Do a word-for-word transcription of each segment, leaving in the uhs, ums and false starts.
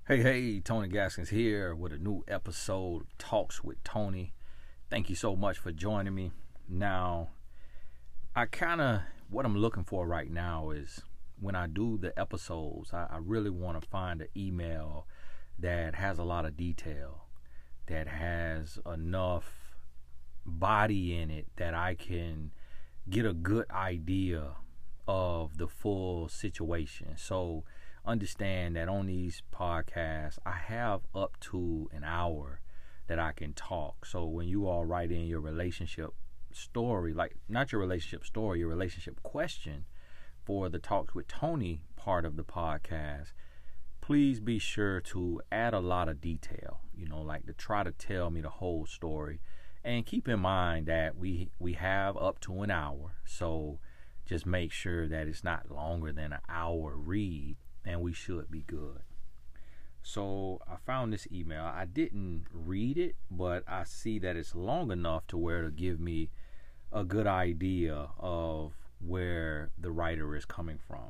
Hey, hey, Tony Gaskins here with a new episode of Talks with Tony. Thank you so much for joining me. Now, I kind of, what I'm looking for right now is when I do the episodes, I, I really want to find an email that has a lot of detail, that has enough body in it that I can get a good idea of the full situation. So, understand that on these podcasts, I have up to an hour that I can talk. So when you all write in your relationship story, like not your relationship story, your relationship question for the Talks with Tony part of the podcast, please be sure to add a lot of detail, you know, like to try to tell me the whole story. And keep in mind that we we have up to an hour. So just make sure that it's not longer than an hour read, and we should be good. So I found this email. I didn't read it, but I see that it's long enough to where to give me a good idea of where the writer is coming from.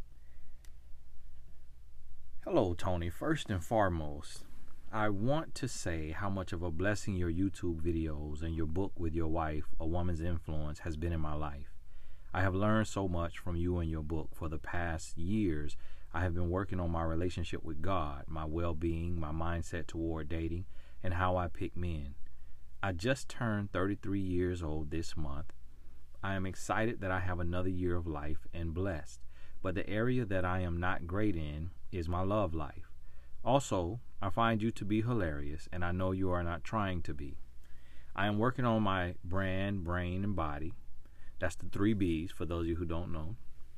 Hello, Tony. First and foremost, I want to say how much of a blessing your YouTube videos and your book with your wife, A Woman's Influence, has been in my life. I have learned so much from you and your book. For the past years, I have been working on my relationship with God, my well-being, my mindset toward dating, and how I pick men. I just turned thirty-three years old this month. I am excited that I have another year of life and blessed, but the area that I am not great in is my love life. Also, I find you to be hilarious, and I know you are not trying to be. I am working on my brand, brain, and body. That's the three B's for those of you who don't know.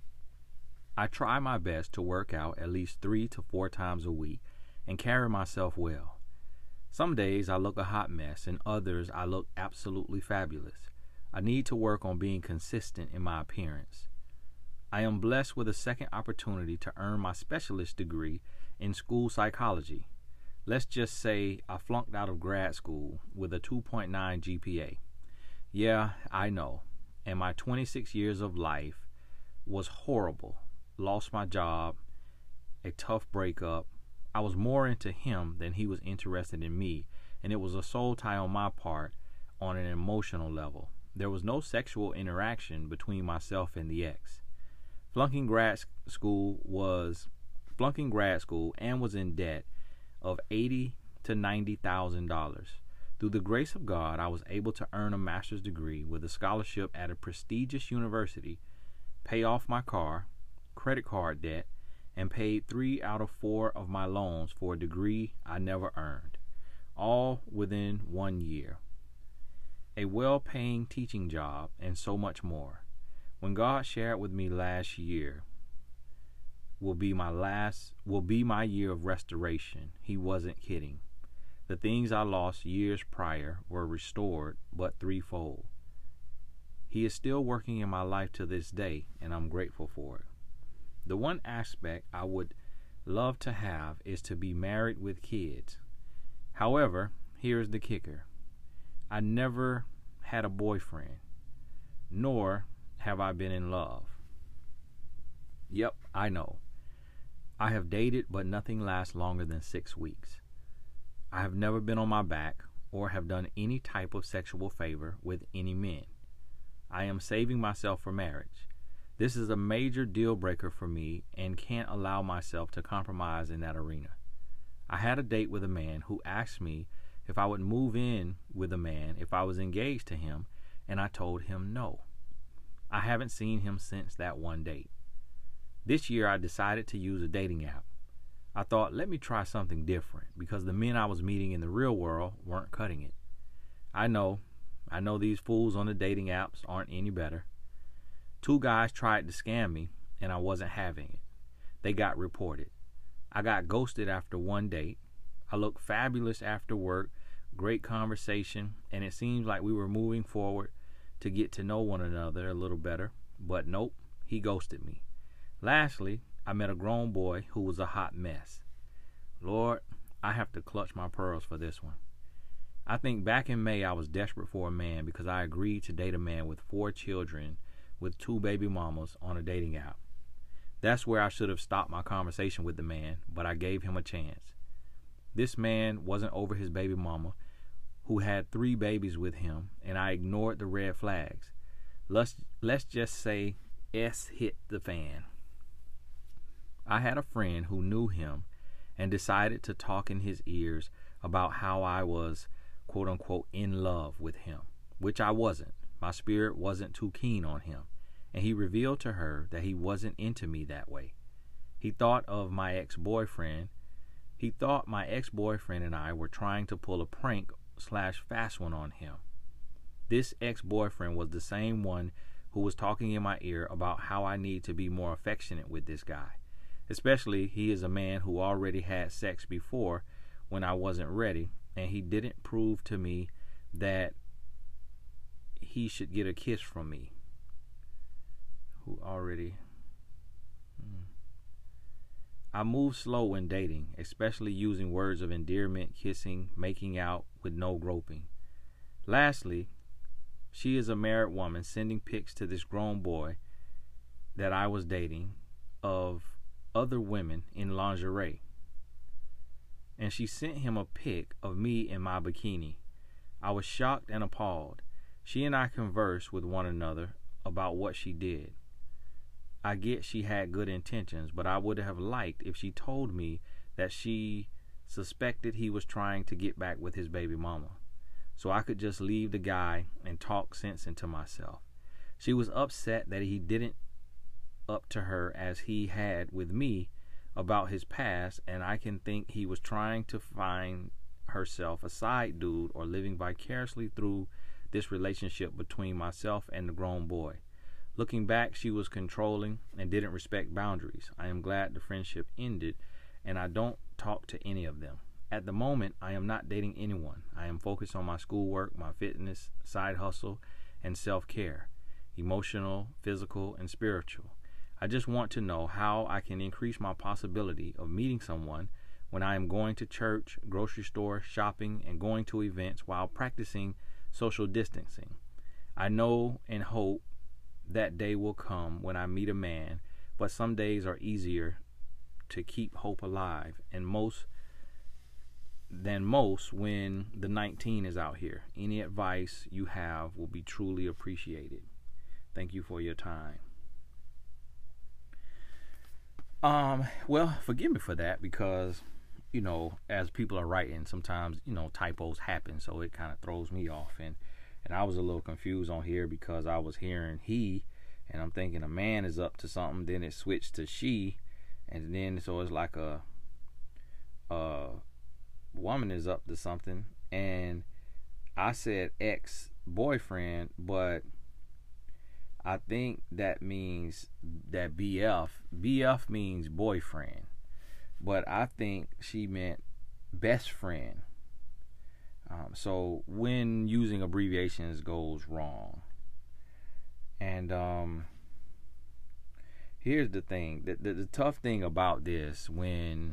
I try my best to work out at least three to four times a week and carry myself well. Some days I look a hot mess, and others I look absolutely fabulous. I need to work on being consistent in my appearance. I am blessed with a second opportunity to earn my specialist degree in school psychology. Let's just say I flunked out of grad school with a two point nine G P A. Yeah, I know. And my twenty-six years of life was horrible. Lost my job, a tough breakup. I was more into him than he was interested in me, and it was a soul tie on my part on an emotional level. There was no sexual interaction between myself and the ex. Flunking grad school was flunking grad school and was in debt of eighty to ninety thousand dollars. Through the grace of God, I was able to earn a master's degree with a scholarship at a prestigious university, pay off my car, credit card debt, and paid three out of four of my loans for a degree I never earned, all within one year. A well-paying teaching job, and so much more. When God shared with me last year will be my last will be my year of restoration, he wasn't kidding. The things I lost years prior were restored, but threefold. He is still working in my life to this day, and I'm grateful for it. The one aspect I would love to have is to be married with kids. However, here's the kicker. I never had a boyfriend, nor have I been in love. Yep, I know. I have dated, but nothing lasts longer than six weeks. I have never been on my back or have done any type of sexual favor with any men. I am saving myself for marriage. This is a major deal breaker for me and can't allow myself to compromise in that arena. I had a date with a man who asked me if I would move in with a man if I was engaged to him, and I told him no. I haven't seen him since that one date. This year I decided to use a dating app. I thought, let me try something different because the men I was meeting in the real world weren't cutting it. I know, I know these fools on the dating apps aren't any better. Two guys tried to scam me, and I wasn't having it. They got reported. I got ghosted after one date. I looked fabulous after work, great conversation, and it seems like we were moving forward to get to know one another a little better, but nope, he ghosted me. Lastly, I met a grown boy who was a hot mess. Lord, I have to clutch my pearls for this one. I think back in May I was desperate for a man because I agreed to date a man with four children with two baby mamas on a dating app. That's where I should have stopped my conversation with the man, but I gave him a chance. This man wasn't over his baby mama, who had three babies with him, and I ignored the red flags. Let's, let's just say S hit the fan. I had a friend who knew him and decided to talk in his ears about how I was, quote unquote, in love with him, which I wasn't. My spirit wasn't too keen on him, and he revealed to her that he wasn't into me that way. He thought of my ex-boyfriend. He thought my ex-boyfriend and I were trying to pull a prank slash fast one on him. This ex-boyfriend was the same one who was talking in my ear about how I need to be more affectionate with this guy. Especially, he is a man who already had sex before when I wasn't ready, and he didn't prove to me that he should get a kiss from me. Who already... Hmm. I move slow when dating, especially using words of endearment, kissing, making out with no groping. Lastly, she is a married woman sending pics to this grown boy that I was dating of other women in lingerie. And she sent him a pic of me in my bikini. I was shocked and appalled. She and I conversed with one another about what she did. I get she had good intentions, but I would have liked if she told me that she suspected he was trying to get back with his baby mama, so I could just leave the guy and talk sense into myself. She was upset that he didn't up to her as he had with me about his past, and I can think he was trying to find herself a side dude or living vicariously through this relationship between myself and the grown boy. Looking back, she was controlling and didn't respect boundaries. I am glad the friendship ended, and I don't talk to any of them. At the moment, I am not dating anyone. I am focused on my schoolwork, my fitness, side hustle, and self-care, emotional, physical, and spiritual. I just want to know how I can increase my possibility of meeting someone when I am going to church, grocery store, shopping, and going to events while practicing social distancing. I know and hope that day will come when I meet a man, but some days are easier to keep hope alive and most than most when the nineteen is out here. Any advice you have will be truly appreciated. Thank you for your time. Um, well, forgive me for that because, you know, as people are writing, sometimes, you know, typos happen, so it kind of throws me off. And And I was a little confused on here because I was hearing he, and I'm thinking a man is up to something. Then it switched to she, and then so it's like a, a woman is up to something. And I said ex-boyfriend, but I think that means that B F. B F means boyfriend, but I think she meant best friend. Um, so when using abbreviations goes wrong. And um, here's the thing. The, the, the tough thing about this, when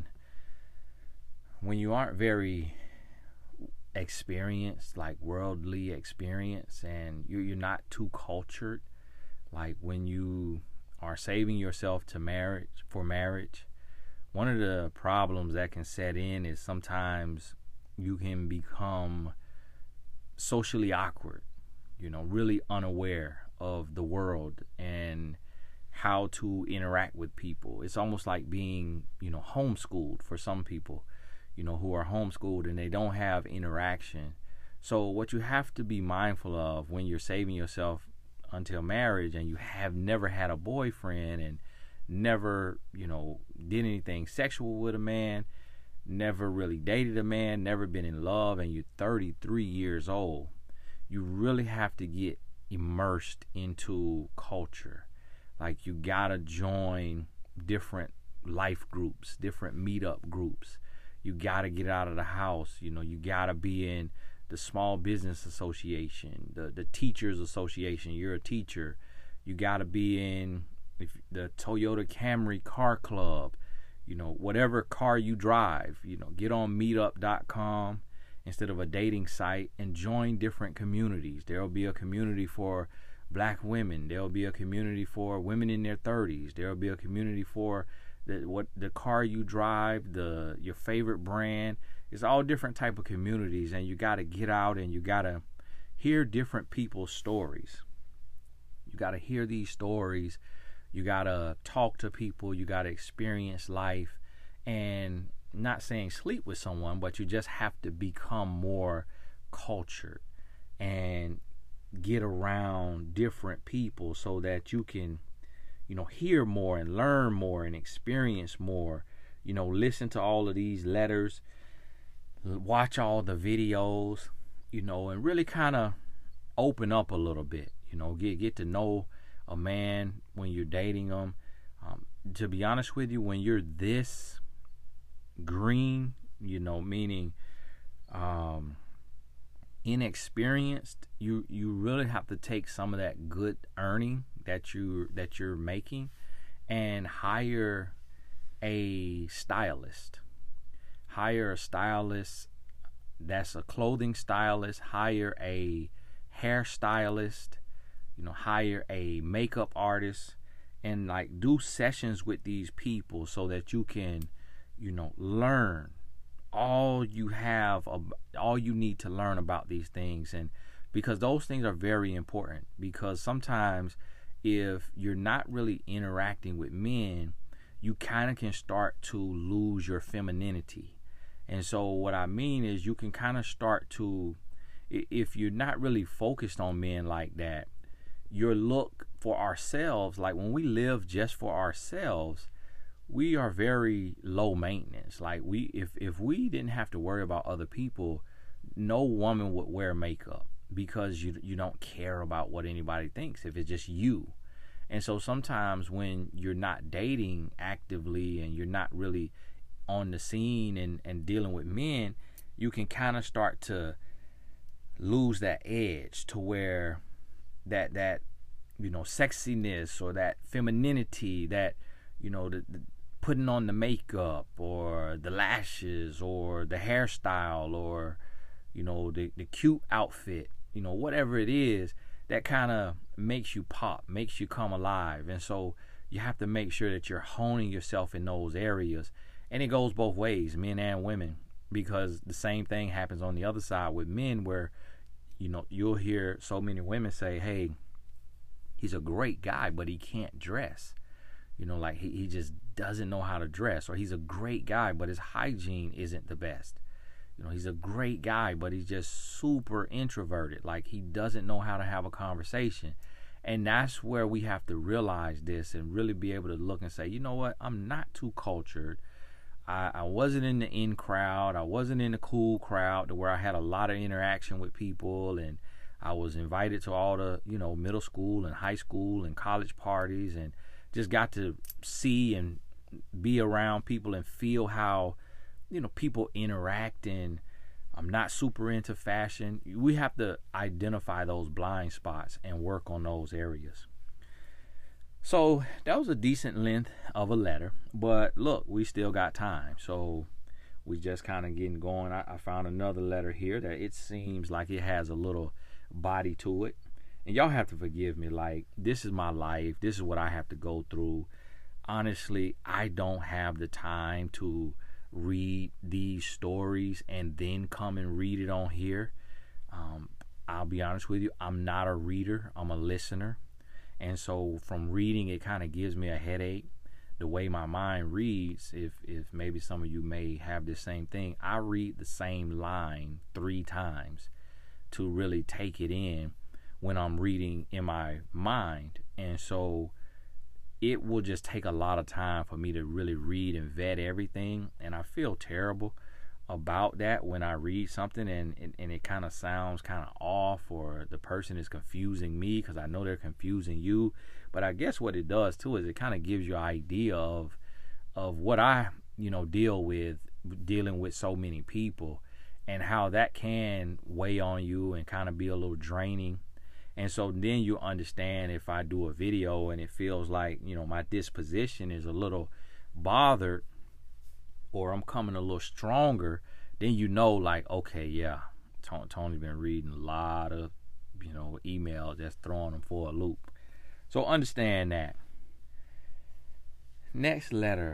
when you aren't very experienced, like worldly experience, and you, you're not too cultured, like when you are saving yourself to marriage for marriage, one of the problems that can set in is sometimes you can become socially awkward, you know, really unaware of the world and how to interact with people. It's almost like being, you know, homeschooled for some people, you know, who are homeschooled and they don't have interaction. So what you have to be mindful of when you're saving yourself until marriage and you have never had a boyfriend and never, you know, did anything sexual with a man, never really dated a man, never been in love, and you're thirty-three years old, you really have to get immersed into culture. Like, you gotta join different life groups, different meetup groups. You gotta get out of the house. You know, you gotta be in the small business association, the, the teachers association. You're a teacher. You gotta be in if the Toyota Camry car club. You know, whatever car you drive, you know, get on meetup dot com instead of a dating site and join different communities. There'll be a community for black women. There'll be a community for women in their thirties. There'll be a community for the what the car you drive, the your favorite brand. It's all different type of communities, and you got to get out and you got to hear different people's stories. You got to hear these stories. You got to talk to people. You got to experience life. And not saying sleep with someone, but you just have to become more cultured and get around different people so that you can, you know, hear more and learn more and experience more. You know, listen to all of these letters, watch all the videos, you know, and really kind of open up a little bit. You know, get get to know a man when you're dating them. Um, to be honest with you, when you're this green, you know, meaning um, inexperienced, you you really have to take some of that good earning that you that you're making and hire a stylist. Hire a stylist that's a clothing stylist. Hire a hairstylist. You know, hire a makeup artist, and like do sessions with these people so that you can, you know, learn all you have, all you need to learn about these things. And because those things are very important, because sometimes if you're not really interacting with men, you kind of can start to lose your femininity. And so what I mean is you can kind of start to, if you're not really focused on men like that, your look for ourselves, like when we live just for ourselves, we are very low maintenance. Like we, if, if we didn't have to worry about other people, no woman would wear makeup because you, you don't care about what anybody thinks if it's just you. And so sometimes when you're not dating actively and you're not really on the scene and, and dealing with men, you can kind of start to lose that edge to where that, that, you know, sexiness or that femininity, that, you know, the, the putting on the makeup or the lashes or the hairstyle or, you know, the, the cute outfit, you know, whatever it is that kind of makes you pop, makes you come alive. And so you have to make sure that you're honing yourself in those areas. And it goes both ways, men and women, because the same thing happens on the other side with men where, you know, you'll hear so many women say, hey, he's a great guy, but he can't dress. You know, like he, he just doesn't know how to dress. Or he's a great guy, but his hygiene isn't the best. You know, he's a great guy, but he's just super introverted. Like he doesn't know how to have a conversation. And that's where we have to realize this and really be able to look and say, you know what, I'm not too cultured. I, I wasn't in the in crowd. I wasn't in the cool crowd to where I had a lot of interaction with people, and I was invited to all the, you know, middle school and high school and college parties, and just got to see and be around people and feel how, you know, people interact. And I'm not super into fashion. We have to identify those blind spots and work on those areas. So that was a decent length of a letter, but look, we still got time. So we just kind of getting going. I, I found another letter here that it seems like it has a little body to it. And y'all have to forgive me. Like, this is my life. This is what I have to go through. Honestly, I don't have the time to read these stories and then come and read it on here. Um, I'll be honest with you. I'm not a reader. I'm a listener. And so from reading, it kind of gives me a headache. The way my mind reads, if, if maybe some of you may have this same thing, I read the same line three times to really take it in when I'm reading in my mind. And so it will just take a lot of time for me to really read and vet everything. And I feel terrible about that when I read something and, and, and it kind of sounds kind of off, or the person is confusing me because I know they're confusing you. But I guess what it does too is it kind of gives you an idea of of what I, you know, deal with, dealing with so many people, and how that can weigh on you and kind of be a little draining. And so then you understand if I do a video and it feels like, you know, my disposition is a little bothered, or I'm coming a little stronger, then you know, like, okay, yeah, Tony's been reading a lot of, you know, emails that's throwing him for a loop. So understand that. Next letter.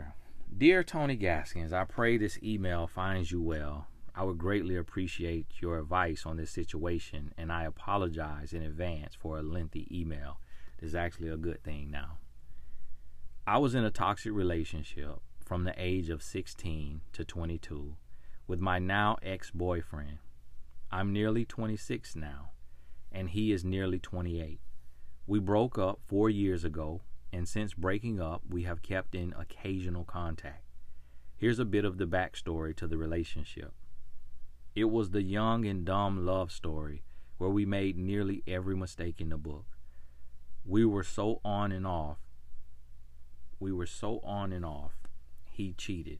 Dear Tony Gaskins, I pray this email finds you well. I would greatly appreciate your advice on this situation, and I apologize in advance for a lengthy email. This is actually a good thing now. I was in a toxic relationship from the age of sixteen to twenty-two with my now ex-boyfriend. I'm nearly twenty-six now, and he is nearly twenty-eight. We broke up four years ago, and since breaking up, we have kept in occasional contact. Here's a bit of the backstory to the relationship. It was the young and dumb love story where we made nearly every mistake in the book. We were so on and off. We were so on and off. He cheated.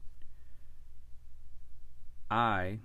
I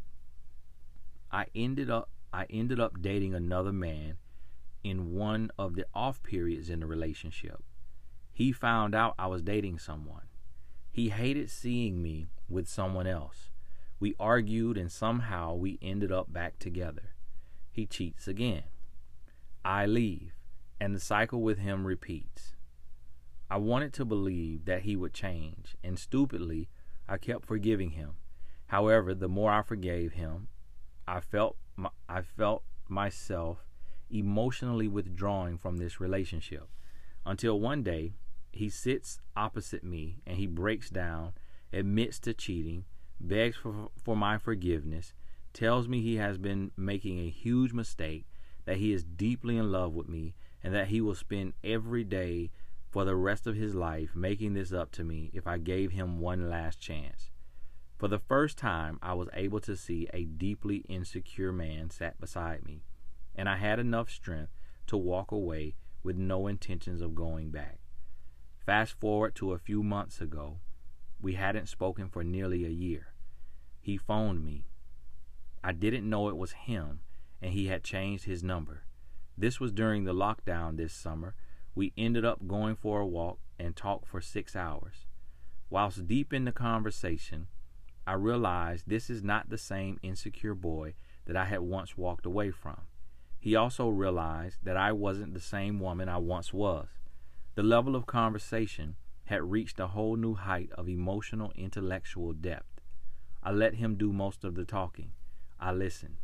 I ended up I ended up dating another man in one of the off periods in the relationship. He found out I was dating someone. He hated seeing me with someone else. We argued and somehow we ended up back together. He cheats again. I leave, and the cycle with him repeats. I wanted to believe that he would change, and stupidly, I kept forgiving him. However, the more I forgave him, I felt my, I felt myself emotionally withdrawing from this relationship, until one day he sits opposite me and he breaks down, admits to cheating, begs for, for my forgiveness, tells me he has been making a huge mistake, that he is deeply in love with me, and that he will spend every day for the rest of his life making this up to me if I gave him one last chance. For the first time, I was able to see a deeply insecure man sat beside me, and I had enough strength to walk away with no intentions of going back. Fast forward to a few months ago. We hadn't spoken for nearly a year. He phoned me. I didn't know it was him, and he had changed his number. This was during the lockdown this summer. We ended up going for a walk and talked for six hours. Whilst deep in the conversation, I realized this is not the same insecure boy that I had once walked away from. He also realized that I wasn't the same woman I once was. The level of conversation had reached a whole new height of emotional, intellectual depth. I let him do most of the talking. I listened.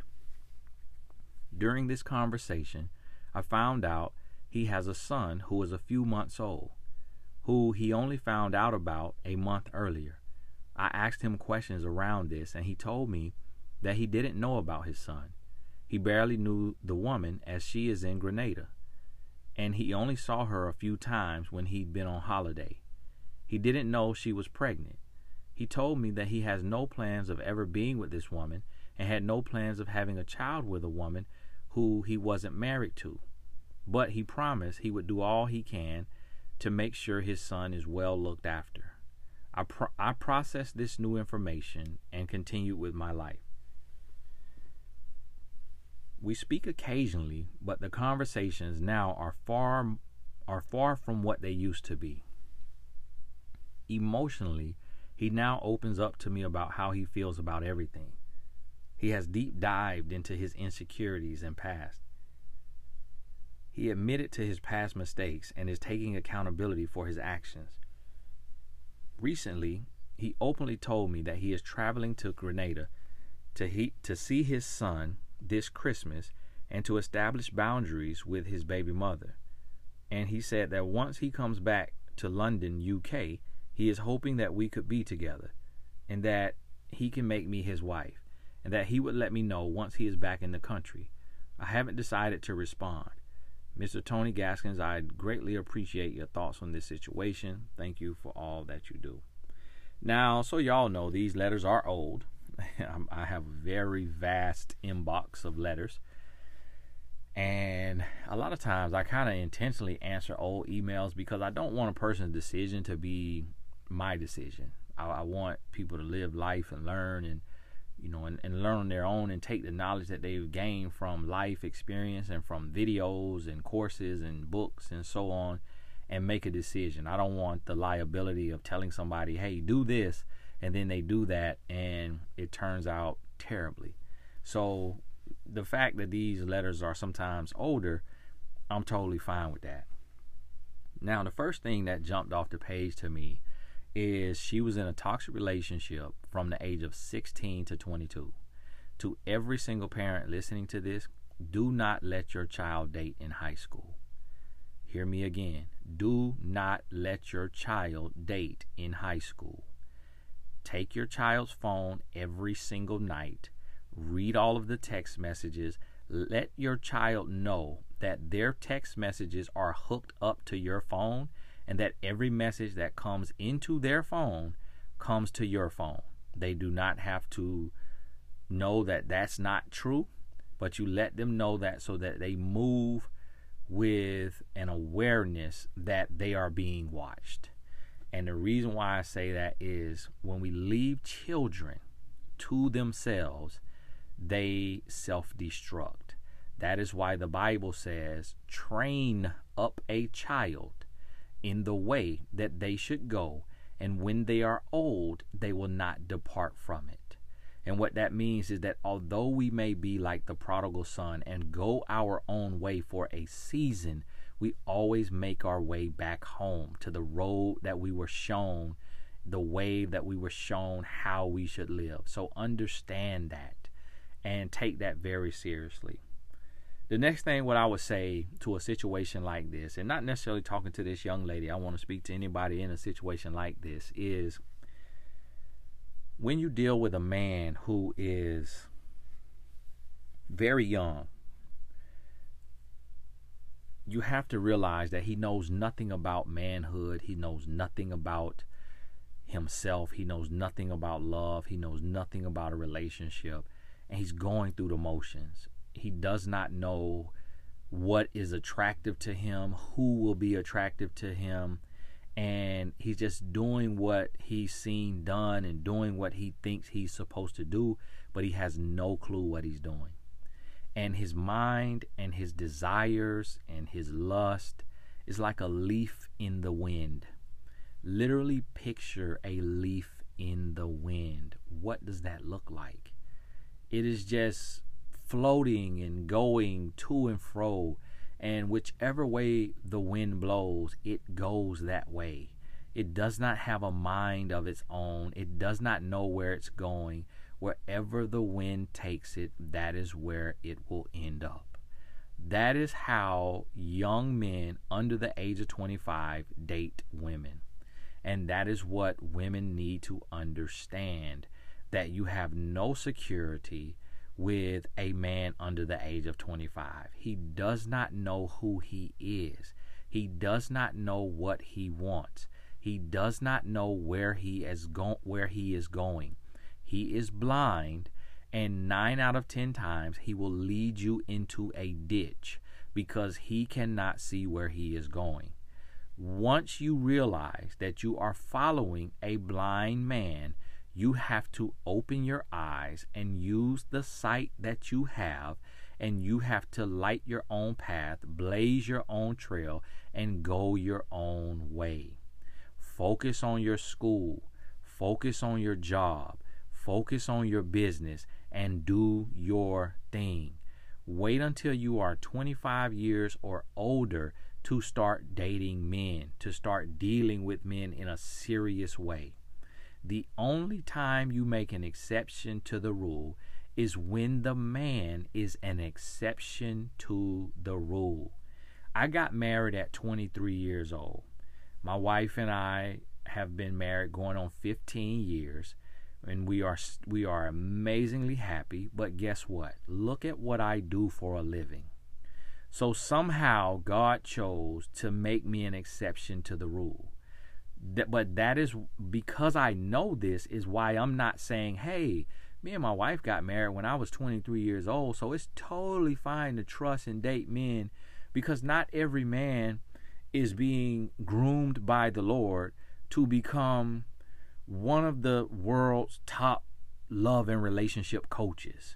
During this conversation, I found out he has a son who is a few months old, who he only found out about a month earlier. I asked him questions around this, and he told me that he didn't know about his son. He barely knew the woman, as she is in Grenada, and he only saw her a few times when he'd been on holiday. He didn't know she was pregnant. He told me that he has no plans of ever being with this woman and had no plans of having a child with a woman who he wasn't married to. But he promised he would do all he can to make sure his son is well looked after. I, pro- I processed this new information and continued with my life. We speak occasionally, but the conversations now are far, are far from what they used to be. Emotionally, he now opens up to me about how he feels about everything. He has deep dived into his insecurities and past. He admitted to his past mistakes and is taking accountability for his actions. Recently, he openly told me that he is traveling to Grenada to, he, to see his son this Christmas and to establish boundaries with his baby mother. And he said that once he comes back to London, U K, he is hoping that we could be together and that he can make me his wife and that he would let me know once he is back in the country. I haven't decided to respond. Mister Tony Gaskins, I greatly appreciate your thoughts on this situation. Thank you for all that you do. Now, so y'all know, these letters are old. I have a very vast inbox of letters. And a lot of times I kind of intentionally answer old emails because I don't want a person's decision to be my decision. I, I want people to live life and learn and, you know, and, and learn on their own and take the knowledge that they've gained from life experience and from videos and courses and books and so on and make a decision. I don't want the liability of telling somebody, hey, do this, and then they do that and it turns out terribly. So the fact that these letters are sometimes older, I'm totally fine with that. Now, the first thing that jumped off the page to me is she was in a toxic relationship from the age of sixteen to twenty-two. To every single parent listening to this, do not let your child date in high school. Hear me again. Do not let your child date in high school. Take your child's phone every single night. Read all of the text messages. Let your child know that their text messages are hooked up to your phone and that every message that comes into their phone comes to your phone. They do not have to know that that's not true, but you let them know that so that they move with an awareness that they are being watched. And the reason why I say that is when we leave children to themselves, they self-destruct. That is why the Bible says, train up a child in the way that they should go, and when they are old, they will not depart from it. And what that means is that although we may be like the prodigal son and go our own way for a season, we always make our way back home to the road that we were shown, the way that we were shown how we should live. So understand that and take that very seriously. The next thing what I would say to a situation like this, and not necessarily talking to this young lady, I want to speak to anybody in a situation like this, is when you deal with a man who is very young, you have to realize that he knows nothing about manhood. He knows nothing about himself. He knows nothing about love. He knows nothing about a relationship. And he's going through the motions. He does not know what is attractive to him, who will be attractive to him. And he's just doing what he's seen done and doing what he thinks he's supposed to do, but he has no clue what he's doing. And his mind and his desires and his lust is like a leaf in the wind. Literally picture a leaf in the wind. What does that look like? It is just floating and going to and fro. And whichever way the wind blows, it goes that way. It does not have a mind of its own. It does not know where it's going. Wherever the wind takes it, that is where it will end up. That is how young men under the age of twenty-five date women. And that is what women need to understand, that you have no security with a man under the age of twenty-five. He does not know who he is. He does not know what he wants. He does not know where he is go- where he is going. He is blind, and nine out of ten times he will lead you into a ditch because he cannot see where he is going. Once you realize that you are following a blind man, you have to open your eyes and use the sight that you have, and you have to light your own path, blaze your own trail, and go your own way. Focus on your school. Focus on your job. Focus on your business and do your thing. Wait until you are twenty-five years or older to start dating men, to start dealing with men in a serious way. The only time you make an exception to the rule is when the man is an exception to the rule. I got married at twenty-three years old. My wife and I have been married going on fifteen years, and we are we are amazingly happy. But guess what? Look at what I do for a living. So somehow God chose to make me an exception to the rule. But that is because I know this is why I'm not saying, hey, me and my wife got married when I was twenty-three years old, so it's totally fine to trust and date men, because not every man is being groomed by the Lord to become one of the world's top love and relationship coaches.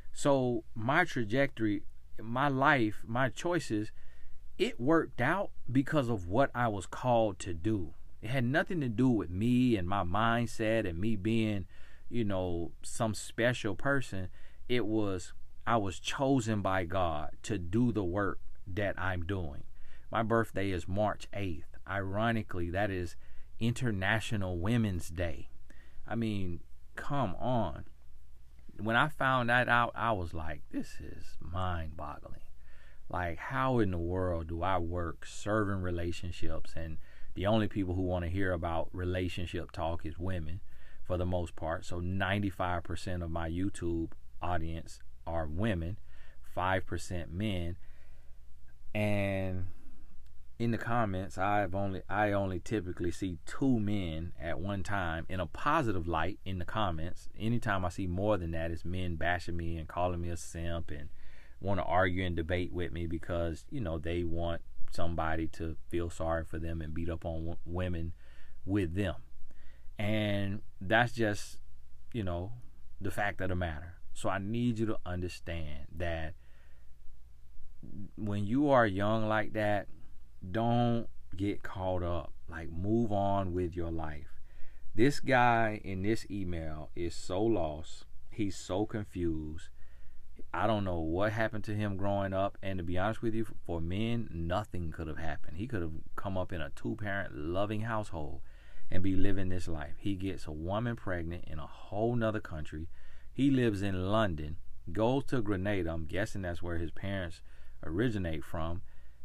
So my trajectory, my life, my choices, it worked out because of what I was called to do. It had nothing to do with me and my mindset and me being, you know, some special person. It was, I was chosen by God to do the work that I'm doing. My birthday is March eighth. Ironically, that is International Women's Day. I mean, come on. When I found that out, I was like, this is mind-boggling. Like, how in the world do I work serving relationships, and the only people who want to hear about relationship talk is women for the most part. So ninety-five percent of my YouTube audience are women, five percent men. And in the comments, I've only I only typically see two men at one time in a positive light in the comments. Anytime I see more than that, it's men bashing me and calling me a simp and want to argue and debate with me because, you know, they want somebody to feel sorry for them and beat up on w- women with them. And that's just, you know, the fact of the matter. So I need you to understand that when you are young like that, don't get caught up. Like, move on with your life. This guy in this email is so lost. He's so confused. I don't know what happened to him growing up. And to be honest with you, for men, nothing could have happened. He could have come up in a two-parent loving household and be living this life. He gets a woman pregnant in a whole nother country. He lives in London, goes to Grenada. I'm guessing that's where his parents originate from.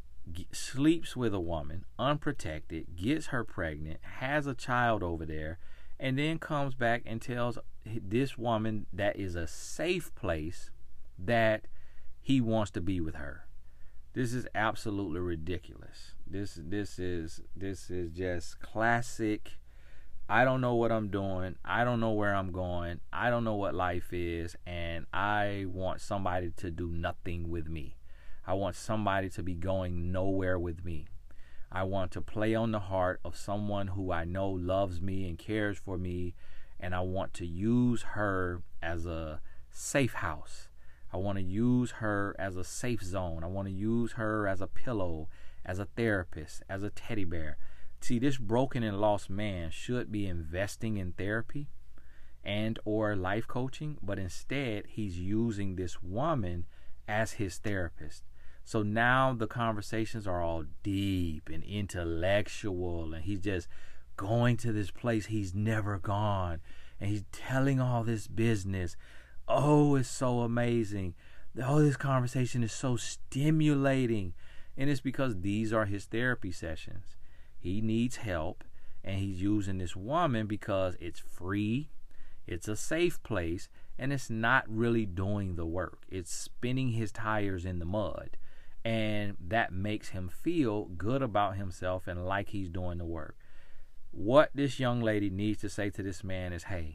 Sleeps with a woman, unprotected, gets her pregnant, has a child over there, and then comes back and tells this woman that is a safe place that he wants to be with her. This is absolutely ridiculous. This this is this is just classic. I don't know what I'm doing. I don't know where I'm going. I don't know what life is, and I want somebody to do nothing with me. I want somebody to be going nowhere with me. I want to play on the heart of someone who I know loves me and cares for me, and I want to use her as a safe house. I want to use her as a safe zone. I want to use her as a pillow, as a therapist, as a teddy bear. See, this broken and lost man should be investing in therapy and or life coaching, but instead he's using this woman as his therapist. So now the conversations are all deep and intellectual, and he's just going to this place he's never gone, and he's telling all this business. Oh, it's so amazing. Oh, this conversation is so stimulating. And it's because these are his therapy sessions. He needs help, and he's using this woman because it's free, it's a safe place, and it's not really doing the work. It's spinning his tires in the mud. And that makes him feel good about himself and like he's doing the work. What this young lady needs to say to this man is, hey,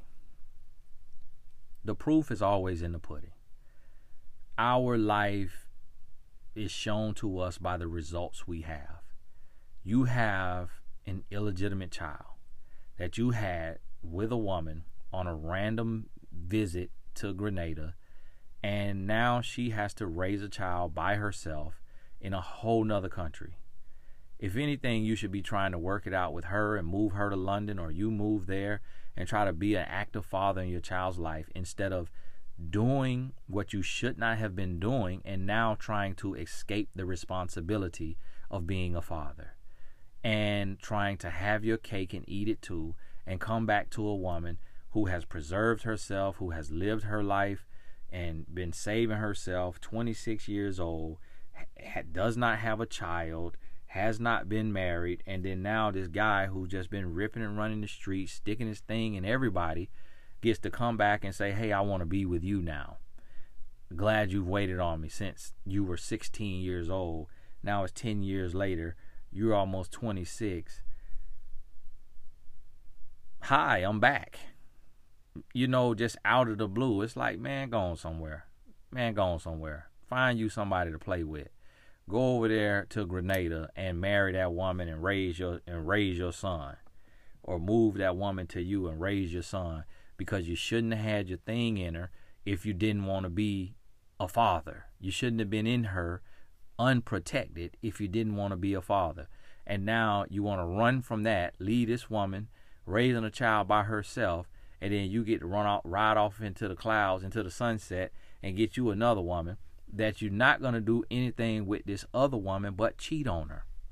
the proof is always in the pudding. Our life is shown to us by the results we have. You have an illegitimate child that you had with a woman on a random visit to Grenada, and now she has to raise a child by herself in a whole nother country. If anything, you should be trying to work it out with her and move her to London, or you move there and try to be an active father in your child's life instead of doing what you should not have been doing and now trying to escape the responsibility of being a father and trying to have your cake and eat it too, and come back to a woman who has preserved herself, who has lived her life and been saving herself, twenty-six years old, ha- does not have a child, has not been married, and then now this guy who's just been ripping and running the streets, sticking his thing in everybody, gets to come back and say, hey, I want to be with you now. Glad you've waited on me since you were sixteen years old. Now it's ten years later. You're almost twenty-six. Hi, I'm back. You know, just out of the blue. It's like, man, go on somewhere. Man, go on somewhere. Find you somebody to play with. Go over there to Grenada and marry that woman and raise your and raise your son. Or move that woman to you and raise your son, because you shouldn't have had your thing in her if you didn't want to be a father. You shouldn't have been in her unprotected if you didn't want to be a father. And now you want to run from that, leave this woman raising a child by herself, and then you get to run out, ride off into the clouds, into the sunset, and get you another woman that you're not going to do anything with this other woman but cheat on her.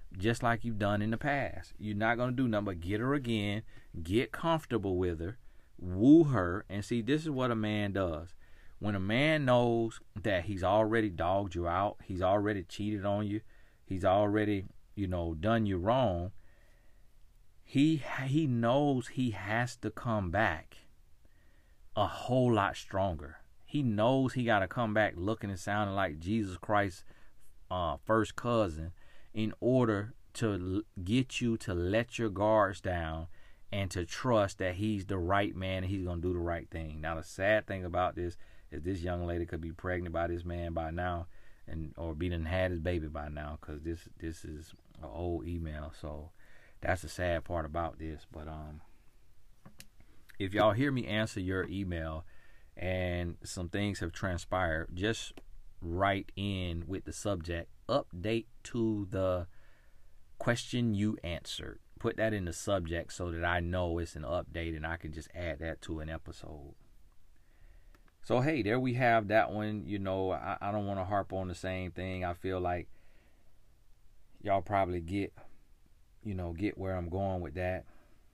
just like you've done in the past. You're not going to do nothing but get her again, get comfortable with her, woo her, and see, this is what a man does. When a man knows that he's already dogged you out, he's already cheated on you, he's already, you know, done you wrong, he he knows he has to come back a whole lot stronger. He knows he got to come back looking and sounding like Jesus Christ's uh, first cousin in order to get you to let your guards down and to trust that he's the right man and he's going to do the right thing. Now, the sad thing about this is this young lady could be pregnant by this man by now, and or be done had his baby by now, because this this is an old email. So that's the sad part about this. But um, if y'all hear me answer your email and some things have transpired, just write in with the subject update to the question you answered. Put that in the subject so that I know it's an update and I can just add that to an episode. So, hey, there we have that one. You know, I, I don't want to harp on the same thing. I feel like y'all probably get, you know, get where I'm going with that.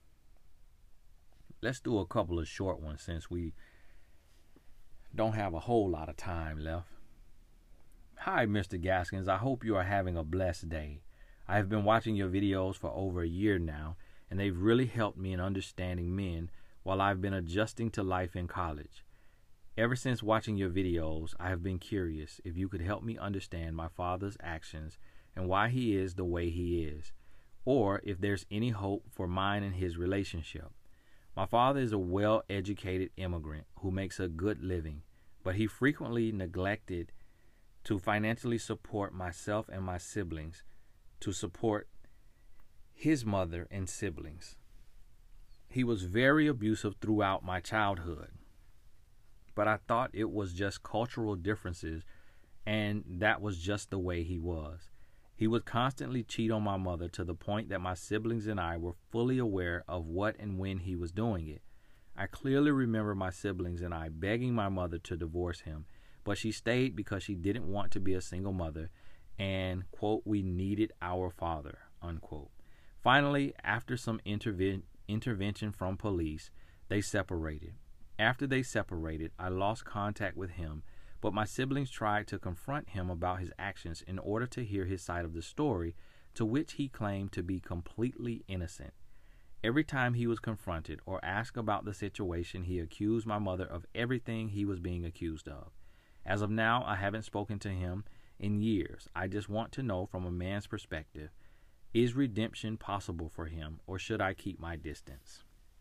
Let's do a couple of short ones since we don't have a whole lot of time left. Hi, Mister Gaskins. I hope you are having a blessed day. I have been watching your videos for over a year now, and they've really helped me in understanding men while I've been adjusting to life in college. Ever since watching your videos, I have been curious if you could help me understand my father's actions and why he is the way he is, or if there's any hope for mine and his relationship. My father is a well-educated immigrant who makes a good living, but he frequently neglected to financially support myself and my siblings, to support his mother and siblings. He was very abusive throughout my childhood, but I thought it was just cultural differences, and that was just the way he was. He would constantly cheat on my mother to the point that my siblings and I were fully aware of what and when he was doing it. I clearly remember my siblings and I begging my mother to divorce him, but she stayed because she didn't want to be a single mother and, quote, we needed our father, unquote. Finally, after some interve- intervention from police, they separated. After they separated, I lost contact with him, but my siblings tried to confront him about his actions in order to hear his side of the story, to which he claimed to be completely innocent. Every time he was confronted or asked about the situation, he accused my mother of everything he was being accused of. As of now, I haven't spoken to him in years. I just want to know from a man's perspective, is redemption possible for him, or should I keep my distance?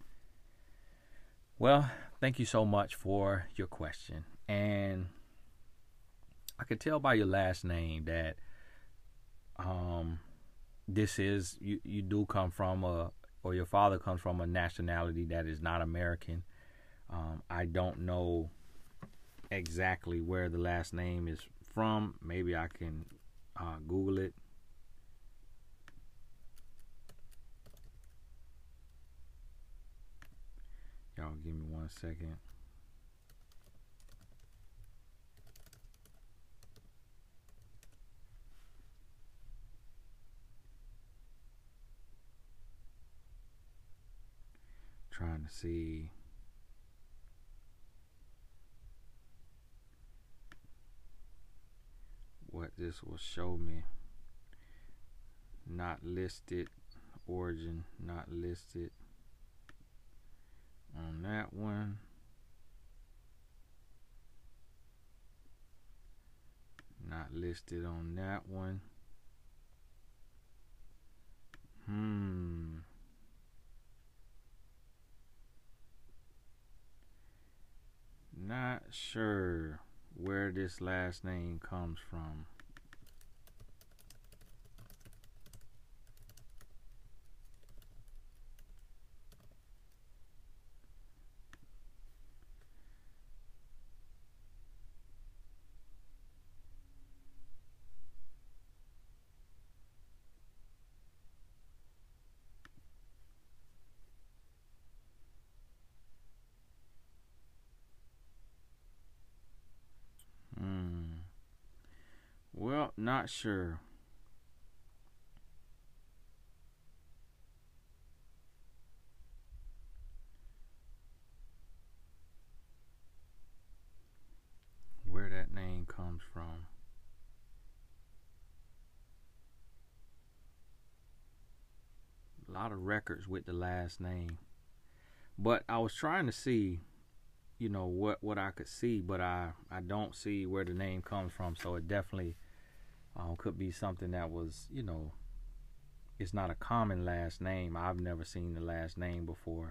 Well, thank you so much for your question. And I could tell by your last name that um, this is, you, you do come from a, or your father comes from a nationality that is not American. Um, I don't know exactly where the last name is from. Maybe I can uh, Google it. Y'all give me one second. Trying to see what this will show me. Not listed. Origin not listed on that one. Not listed on that one. Hmm. Not sure where this last name comes from. Hmm. Well, not sure. of records with the last name. But I was trying to see, you know, what, what I could see, but I, I don't see where the name comes from. So it definitely um, could be something that was, you know, it's not a common last name. I've never seen the last name before.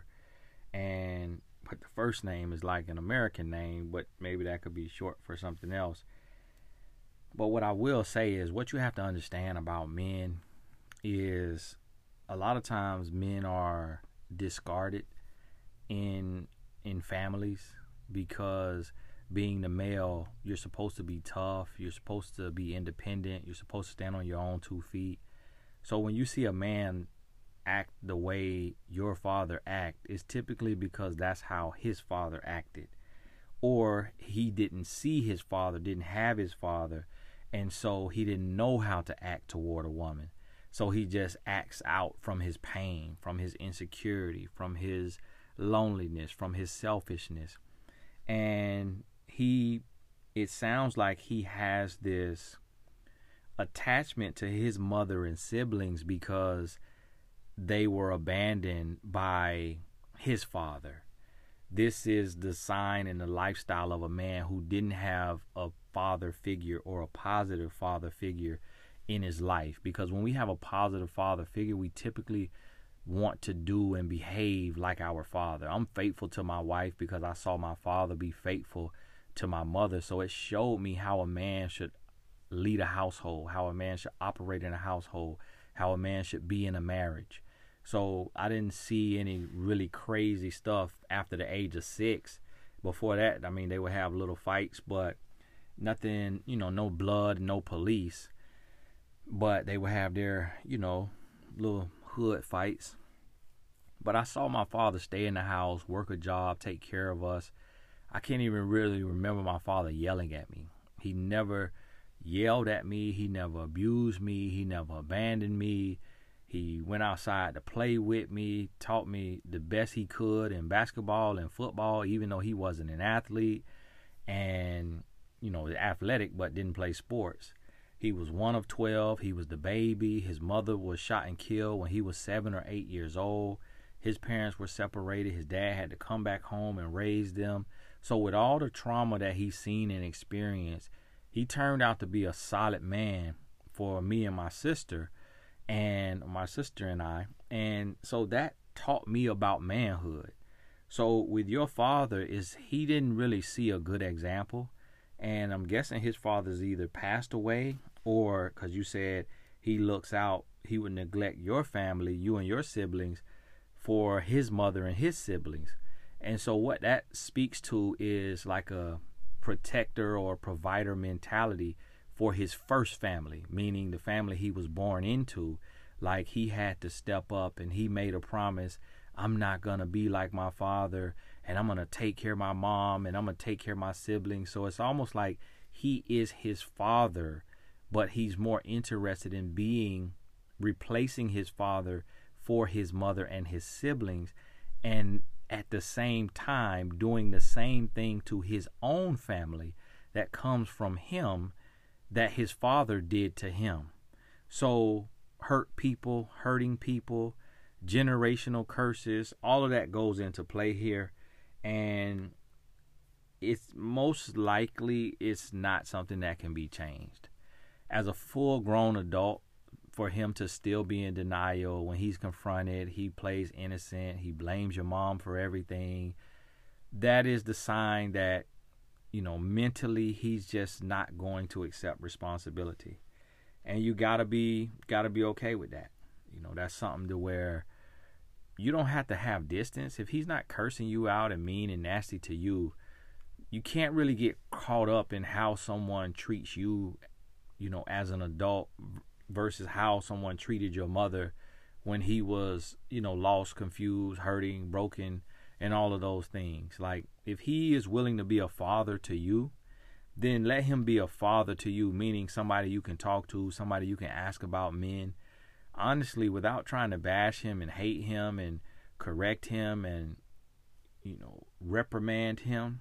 And but the first name is like an American name, but maybe that could be short for something else. But what I will say is what you have to understand about men is a lot of times men are discarded in in families because being the male, you're supposed to be tough, you're supposed to be independent, you're supposed to stand on your own two feet. So when you see a man act the way your father act, it's typically because that's how his father acted. Or he didn't see his father, didn't have his father, and so he didn't know how to act toward a woman. So he just acts out from his pain, from his insecurity, from his loneliness, from his selfishness. And he, it sounds like he has this attachment to his mother and siblings because they were abandoned by his father. This is the sign and the lifestyle of a man who didn't have a father figure or a positive father figure in his life. Because when we have a positive father figure, we typically want to do and behave like our father. I'm faithful to my wife because I saw my father be faithful to my mother. So it showed me how a man should lead a household, how a man should operate in a household, how a man should be in a marriage. So I didn't see any really crazy stuff after the age of six. Before that, I mean, they would have little fights, but nothing, you know, no blood, no police. But they would have their, you know, little hood fights. But I saw my father stay in the house, work a job, take care of us. I can't even really remember my father yelling at me. He never yelled at me. He never abused me. He never abandoned me. He went outside to play with me, taught me the best he could in basketball and football, even though he wasn't an athlete and, you know, athletic, but didn't play sports. He was one of twelve. He was the baby. His mother was shot and killed when he was seven or eight years old. His parents were separated. His dad had to come back home and raise them. So with all the trauma that he's seen and experienced, he turned out to be a solid man for me and my sister and my sister and I. And so that taught me about manhood. So with your father, is he didn't really see a good example. And I'm guessing his father's either passed away or, because you said he looks out, he would neglect your family, you and your siblings, for his mother and his siblings. And so what that speaks to is like a protector or provider mentality for his first family, meaning the family he was born into. Like he had to step up and he made a promise, I'm not going to be like my father and I'm going to take care of my mom and I'm going to take care of my siblings. So it's almost like he is his father, but he's more interested in being, replacing his father for his mother and his siblings, and at the same time doing the same thing to his own family that comes from him that his father did to him. So hurt people, hurting people, generational curses, all of that goes into play here. And it's most likely it's not something that can be changed. As a full grown adult, for him to still be in denial when he's confronted, he plays innocent, he blames your mom for everything. That is the sign that, you know, mentally he's just not going to accept responsibility. And you gotta be gotta be okay with that. You know, that's something to where you don't have to have distance. If he's not cursing you out and mean and nasty to you, you can't really get caught up in how someone treats you, you know, as an adult versus how someone treated your mother when he was, you know, lost, confused, hurting, broken, and all of those things. Like, if he is willing to be a father to you, then let him be a father to you, meaning somebody you can talk to, somebody you can ask about men. Honestly, without trying to bash him and hate him and correct him and, you know, reprimand him,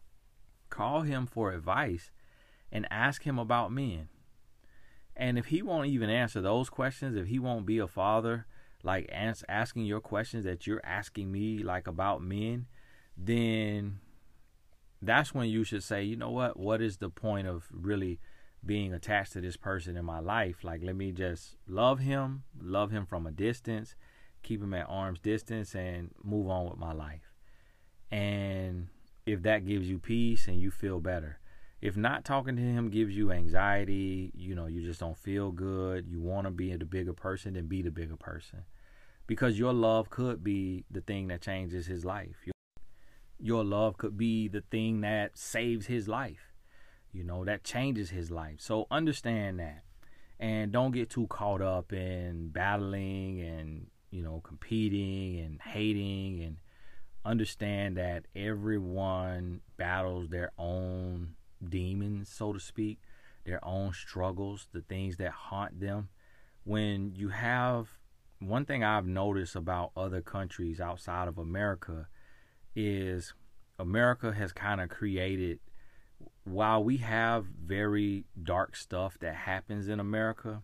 call him for advice and ask him about men. And if he won't even answer those questions, if he won't be a father like ans- asking your questions that you're asking me, like about men, then that's when you should say, you know what, what is the point of really being attached to this person in my life? Like, let me just love him, love him from a distance, keep him at arm's distance, and move on with my life. And if that gives you peace and you feel better. If not talking to him gives you anxiety, you know, you just don't feel good, you want to be the bigger person, then be the bigger person. Because your love could be the thing that changes his life. Your, your love could be the thing that saves his life, you know, that changes his life. So understand that. And don't get too caught up in battling and, you know, competing and hating. And understand that everyone battles their own demons, so to speak, their own struggles, the things that haunt them. When you have, one thing I've noticed about other countries outside of America is America has kind of created, while we have very dark stuff that happens in America,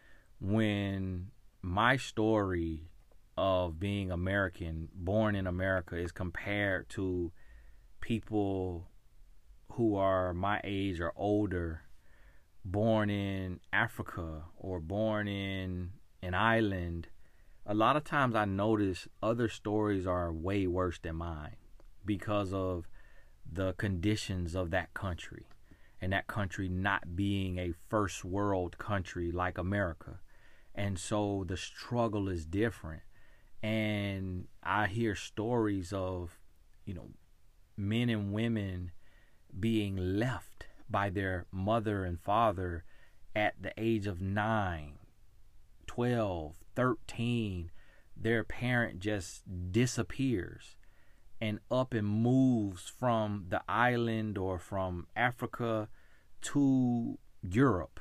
when my story of being American, born in America, is compared to people who are my age or older, born in Africa or born in an island, a lot of times I notice other stories are way worse than mine because of the conditions of that country, and that country not being a first world country like America. And so the struggle is different. And I hear stories of, you know, men and women being left by their mother and father at the age of nine, twelve, thirteen. Their parent just disappears and up and moves from the island or from Africa to Europe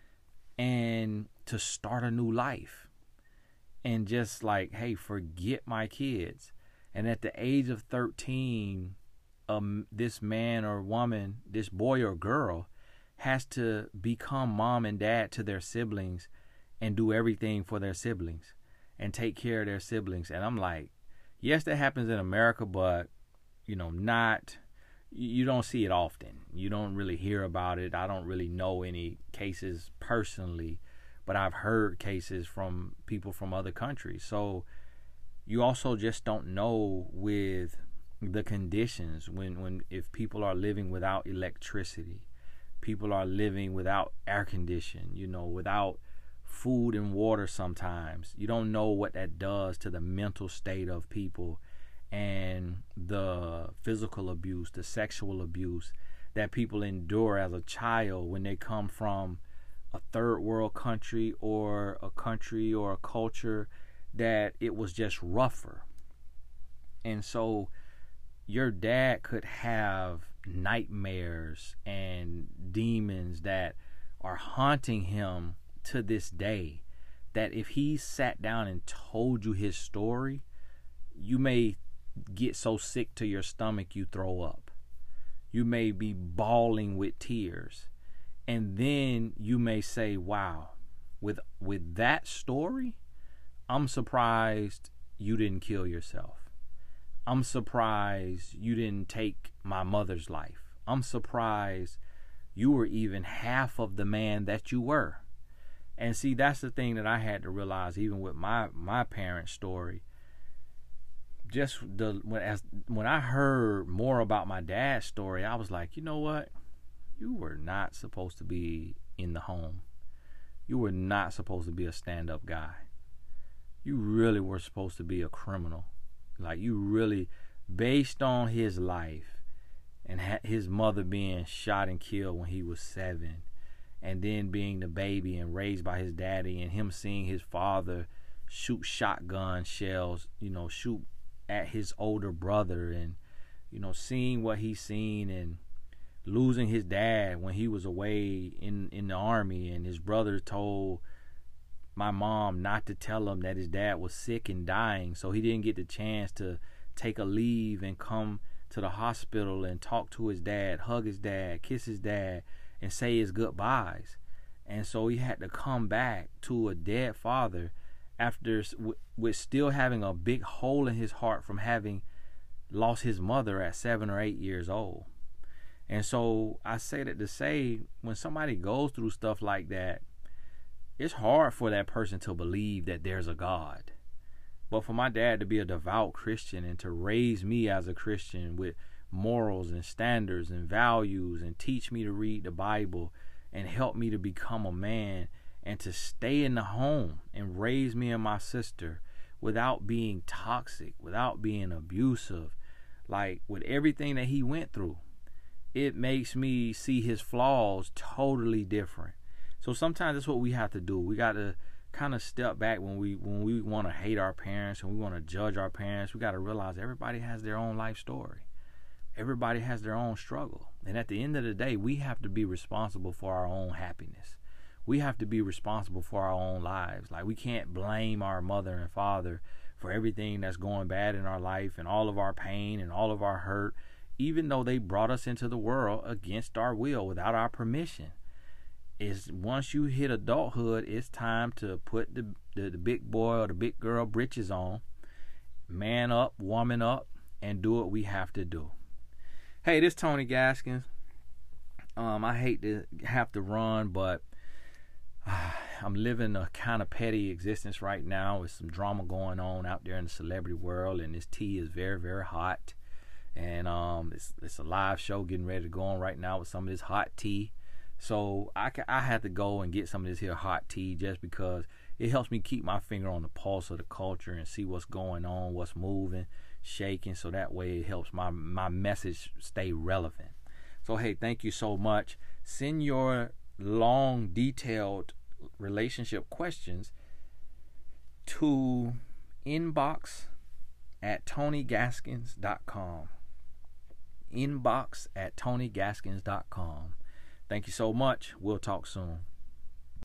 and to start a new life. And just like, hey, forget my kids. And at the age of thirteen, um, this man or woman, this boy or girl, has to become mom and dad to their siblings and do everything for their siblings and take care of their siblings. And I'm like, yes, that happens in America, but, you know, not, you don't see it often. You don't really hear about it. I don't really know any cases personally, but I've heard cases from people from other countries. So you also just don't know with the conditions when, when if people are living without electricity, people are living without air conditioning, you know, without food and water sometimes. You don't know what that does to the mental state of people and the physical abuse, the sexual abuse that people endure as a child when they come from a third world country or a country or a culture that it was just rougher. And so your dad could have nightmares and demons that are haunting him to this day, that if he sat down and told you his story, you may get so sick to your stomach you throw up. You may be bawling with tears. And then you may say, wow, with with that story, I'm surprised you didn't kill yourself. I'm surprised you didn't take my mother's life. I'm surprised you were even half of the man that you were. And see, that's the thing that I had to realize, even with my, my parents' story. Just the when as when I heard more about my dad's story, I was like, you know what? You were not supposed to be in the home. You were not supposed to be a stand-up guy. You really were supposed to be a criminal. Like, you really, based on his life and ha- his mother being shot and killed when he was seven, and then being the baby and raised by his daddy, and him seeing his father shoot shotgun shells, you know, shoot at his older brother, and, you know, seeing what he's seen, and losing his dad when he was away in, in the army, and his brother told my mom not to tell him that his dad was sick and dying, so he didn't get the chance to take a leave and come to the hospital and talk to his dad, hug his dad, kiss his dad, and say his goodbyes. And so he had to come back to a dead father after with still having a big hole in his heart from having lost his mother at seven or eight years old. And so I say that to say, when somebody goes through stuff like that, it's hard for that person to believe that there's a God. But for my dad to be a devout Christian and to raise me as a Christian with morals and standards and values and teach me to read the Bible and help me to become a man and to stay in the home and raise me and my sister without being toxic, without being abusive, like with everything that he went through, it makes me see his flaws totally different. So sometimes that's what we have to do. We got to kind of step back when we when we want to hate our parents and we want to judge our parents. We got to realize everybody has their own life story. Everybody has their own struggle. And at the end of the day, we have to be responsible for our own happiness. We have to be responsible for our own lives. Like, we can't blame our mother and father for everything that's going bad in our life and all of our pain and all of our hurt, even though they brought us into the world against our will, without our permission. Is once you hit adulthood, it's time to put the, the the big boy or the big girl britches on, man up, woman up, and do what we have to do. Hey, this is Tony Gaskins. Um, I hate to have to run, but uh, I'm living a kind of petty existence right now with some drama going on out there in the celebrity world, and this tea is very, very hot. And um, it's it's a live show getting ready to go on right now with some of this hot tea. So I, I had to go and get some of this here hot tea just because it helps me keep my finger on the pulse of the culture and see what's going on, what's moving, shaking, so that way it helps my, my message stay relevant. So, hey, thank you so much. Send your long, detailed relationship questions to inbox at tony gaskins dot com. Inbox at tony gaskins dot com. Thank you so much. We'll talk soon.